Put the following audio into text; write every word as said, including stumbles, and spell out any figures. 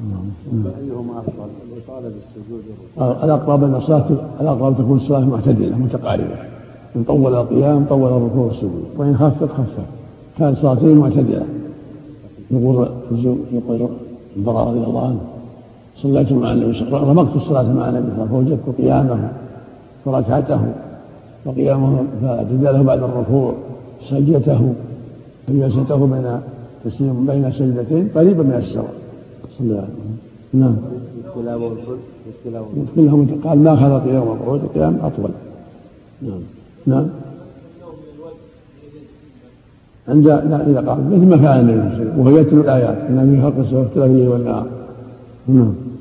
أيهما أفضل الإطالة بالسجود؟ الأقرب أن الصلاة الأقرب تكون الصلاة معتدلة متقاربة، إن طول القيام طول الركوع والسجود، وإن خفف خفف، كان صلاتين معتدلة. يقول يقول البراء رضي الله عنه: صليت مع النبي صلى الله عليه وسلم، رمقت الصلاة مع النبي صلى الله عليه وسلم، فوجدت قيامه وركعته وقيامه فاعتداله بعد الركوع، سجدته وجلسته بين تسليم بين سجدتين قريبا من السواء صلى الله عليه وسلم. نعم. كلهم قال ما خلا قيام وقعود، القيام أطول. نعم. نعم. عند إذا قال مثل ما فعل النبي صلى الله عليه وسلم وهو يتلو الآيات إن في خلق السماوات والأرض واختلاف الليل والنهار. نعم.